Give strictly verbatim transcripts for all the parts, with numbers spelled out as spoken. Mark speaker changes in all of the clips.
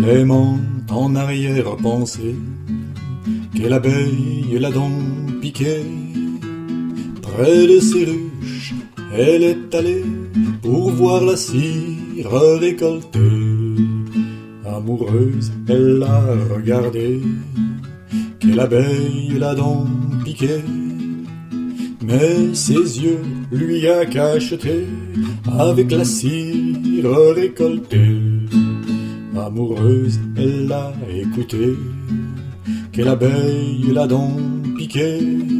Speaker 1: Clément en arrière-pensée, quelle abeille l'a donc piqué. Près de ses ruches, elle est allée pour voir la cire récoltée. Amoureuse, elle l'a regardé, quelle abeille l'a donc piqué. Mais ses yeux lui a cacheté avec la cire récoltée. Amoureuse, elle l'a écouté, quelle abeille l'a donc piqué.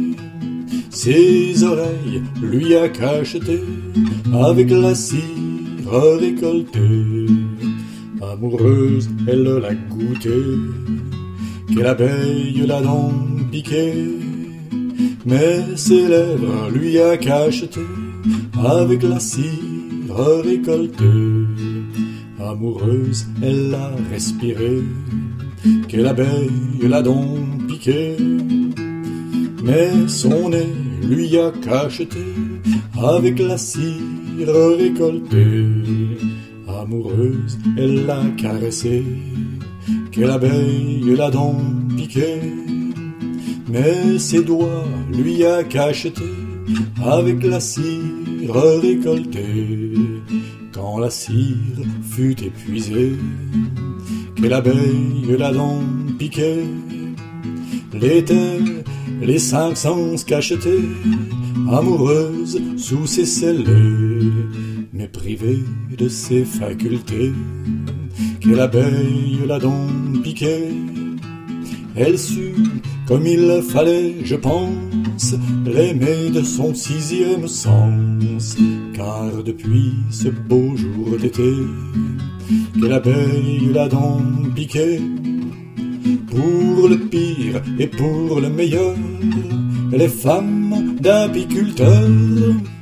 Speaker 1: Ses oreilles lui a cacheté avec la cire récoltée. Amoureuse, elle l'a goûté, quelle abeille l'a donc piqué. Mais ses lèvres lui a cacheté avec la cire récoltée. Amoureuse, elle l'a respiré, quelle abeille l'a donc piqué. Mais son nez lui a cacheté avec la cire récoltée. Amoureuse, elle l'a caressé, quelle abeille l'a donc piqué. Mais ses doigts lui a cacheté avec la cire récoltée. Quand la cire fut épuisée, quelle abeille l'a donc piqué. Les terres, les cinq sens cachetés, amoureuse sous ses scellés, mais privée de ses facultés, quelle abeille l'a donc piqué. Elle sut, comme il fallait, je pense, l'aimer de son sixième sens. Car depuis ce beau jour d'été, quelle abeille l'a donc piqué. Pour le pire et pour le meilleur, les femmes d'apiculteurs